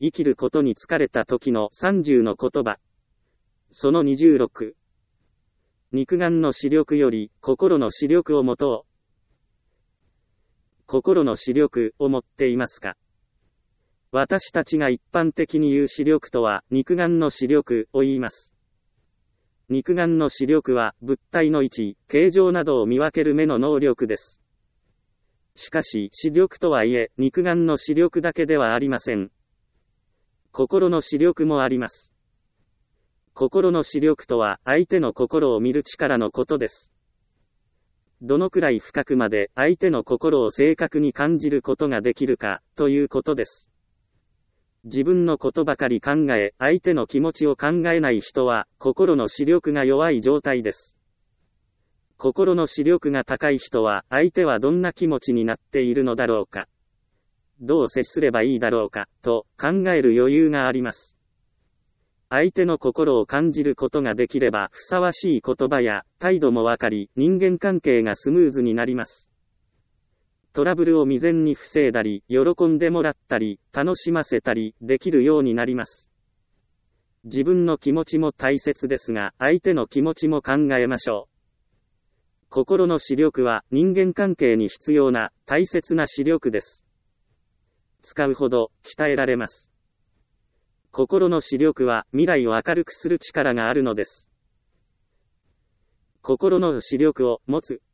生きることに疲れた時の30の言葉。その26。肉眼の視力より心の視力を持とう。心の視力を持っていますか？私たちが一般的に言う視力とは肉眼の視力を言います。肉眼の視力は物体の位置、形状などを見分ける目の能力です。しかし視力とはいえ肉眼の視力だけではありません。心の視力もあります。心の視力とは相手の心を見る力のことです。どのくらい深くまで相手の心を正確に感じることができるかということです。自分のことばかり考え、相手の気持ちを考えない人は心の視力が弱い状態です。心の視力が高い人は相手はどんな気持ちになっているのだろうか、どう接すればいいだろうかと考える余裕があります。相手の心を感じることができればふさわしい言葉や態度もわかり、人間関係がスムーズになります。トラブルを未然に防いだり、喜んでもらったり、楽しませたりできるようになります。自分の気持ちも大切ですが、相手の気持ちも考えましょう。心の視力は人間関係に必要な大切な視力です。使うほど鍛えられます。心の視力は未来を明るくする力があるのです。心の視力を持つ。